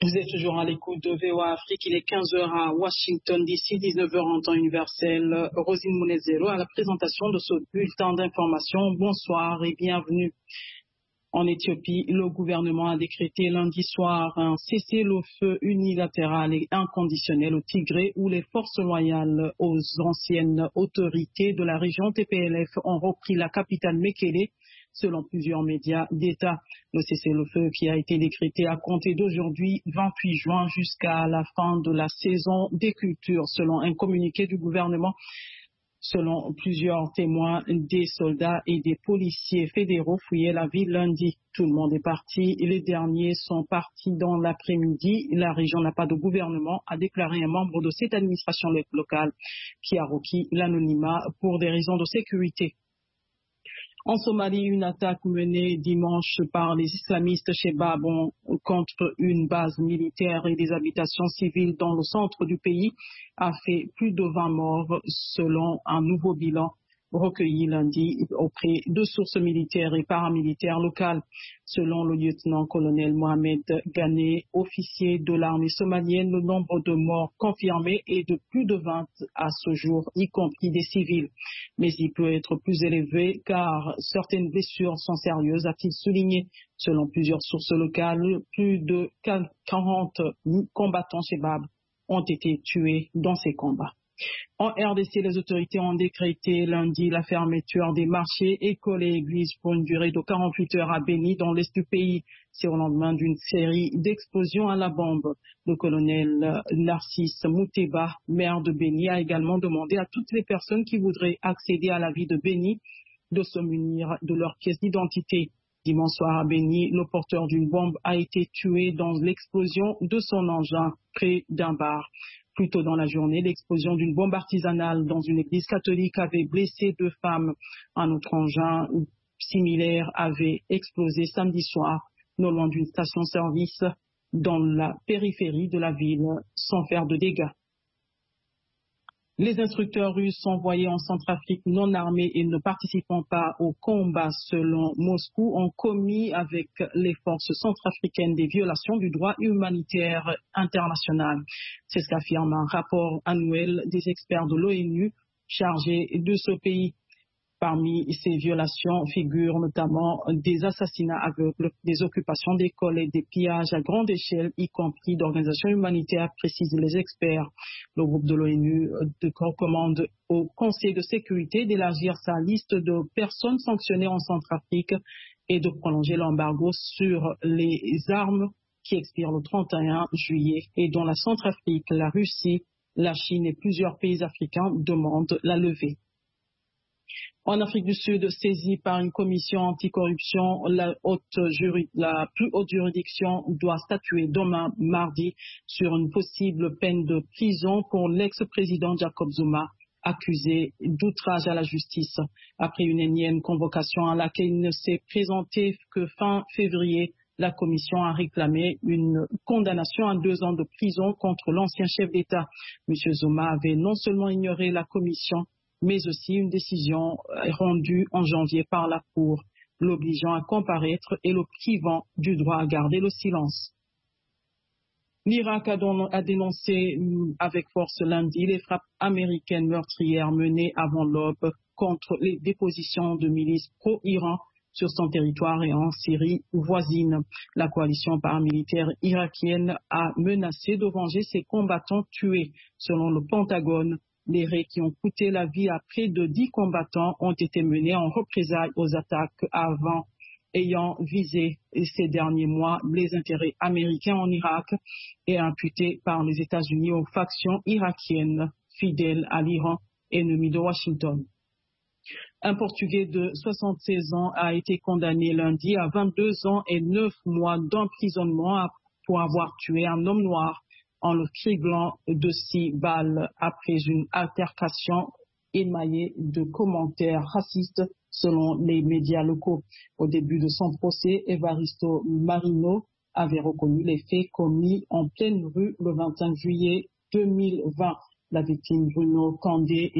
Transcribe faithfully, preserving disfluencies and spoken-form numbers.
Vous êtes toujours à l'écoute de V O A Afrique. Il est quinze heures à Washington, d'ici dix-neuf heures en temps universel. Rosine Mounezero à la présentation de ce bulletin d'information. Bonsoir et bienvenue. En Éthiopie, le gouvernement a décrété lundi soir un cessez-le-feu unilatéral et inconditionnel au Tigré, où les forces loyales aux anciennes autorités de la région T P L F ont repris la capitale Mekele. Selon plusieurs médias d'État, le cessez-le-feu qui a été décrété à compter d'aujourd'hui, vingt-huit juin, jusqu'à la fin de la saison des cultures, selon un communiqué du gouvernement. Selon plusieurs témoins, des soldats et des policiers fédéraux fouillaient la ville lundi. Tout le monde est parti. Les derniers sont partis dans l'après-midi. La région n'a pas de gouvernement, a déclaré un membre de cette administration locale qui a requis l'anonymat pour des raisons de sécurité. En Somalie, une attaque menée dimanche par les islamistes Shebab contre une base militaire et des habitations civiles dans le centre du pays a fait plus de vingt morts selon un nouveau bilan recueilli lundi auprès de sources militaires et paramilitaires locales. Selon le lieutenant-colonel Mohamed Ghané, officier de l'armée somalienne, le nombre de morts confirmés est de plus de vingt à ce jour, y compris des civils. Mais il peut être plus élevé car certaines blessures sont sérieuses, a-t-il souligné. Selon plusieurs sources locales, plus de quarante combattants Shebab ont été tués dans ces combats. En R D C, les autorités ont décrété lundi la fermeture des marchés, écoles et églises pour une durée de quarante-huit heures à Beni, dans l'est du pays. C'est au lendemain d'une série d'explosions à la bombe. Le colonel Narcisse Mouteba, maire de Beni, a également demandé à toutes les personnes qui voudraient accéder à la ville de Beni de se munir de leur pièce d'identité. Dimanche soir à Beni, le porteur d'une bombe a été tué dans l'explosion de son engin près d'un bar. Plus tôt dans la journée, l'explosion d'une bombe artisanale dans une église catholique avait blessé deux femmes. Un autre engin similaire avait explosé samedi soir, non loin d'une station-service dans la périphérie de la ville, sans faire de dégâts. Les instructeurs russes envoyés en Centrafrique non armés et ne participant pas au combat selon Moscou ont commis avec les forces centrafricaines des violations du droit humanitaire international. C'est ce qu'affirme un rapport annuel des experts de l'ONU chargés de ce pays. Parmi ces violations figurent notamment des assassinats aveugles, des occupations d'écoles et des pillages à grande échelle, y compris d'organisations humanitaires, précisent les experts. Le groupe de l'ONU recommande au Conseil de sécurité d'élargir sa liste de personnes sanctionnées en Centrafrique et de prolonger l'embargo sur les armes qui expire le trente et un juillet et dont la Centrafrique, la Russie, la Chine et plusieurs pays africains demandent la levée. En Afrique du Sud, saisie par une commission anticorruption, la, haute juri, la plus haute juridiction doit statuer demain mardi sur une possible peine de prison pour l'ex-président Jacob Zuma, accusé d'outrage à la justice. Après une énième convocation à laquelle il ne s'est présenté que fin février, la commission a réclamé une condamnation à deux ans de prison contre l'ancien chef d'État. M. Zuma avait non seulement ignoré la commission, mais aussi une décision rendue en janvier par la Cour, l'obligeant à comparaître et le privant du droit à garder le silence. L'Irak a, a dénoncé avec force lundi les frappes américaines meurtrières menées avant l'aube contre les dépositions de milices pro-Iran sur son territoire et en Syrie voisine. La coalition paramilitaire irakienne a menacé de venger ses combattants tués. Selon le Pentagone, les raids qui ont coûté la vie à près de dix combattants ont été menés en représailles aux attaques avant, ayant visé ces derniers mois les intérêts américains en Irak et imputés par les États-Unis aux factions irakiennes fidèles à l'Iran, ennemi de Washington. Un Portugais de soixante-seize ans a été condamné lundi à vingt-deux ans et neuf mois d'emprisonnement pour avoir tué un homme noir en le criblant de six balles après une altercation émaillée de commentaires racistes selon les médias locaux. Au début de son procès, Evaristo Marino avait reconnu les faits commis en pleine rue le vingt-cinq juillet deux mille vingt. La victime Bruno Candé